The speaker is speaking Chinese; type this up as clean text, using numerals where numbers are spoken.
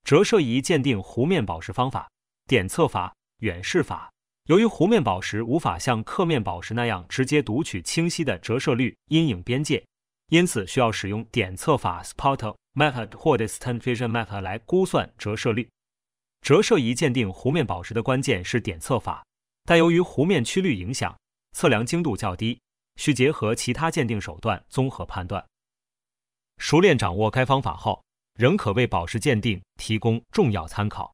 折射仪鉴定弧面宝石方法：点测法、远视法。由于弧面宝石无法像刻面宝石那样直接读取清晰的折射率、阴影边界，因此需要使用点测法 （Spot Method） 或 Distant Vision Method 来估算折射率。折射仪鉴定弧面宝石的关键是点测法，但由于弧面曲率影响，测量精度较低，需结合其他鉴定手段综合判断。熟练掌握该方法后，仍可为宝石鉴定提供重要参考。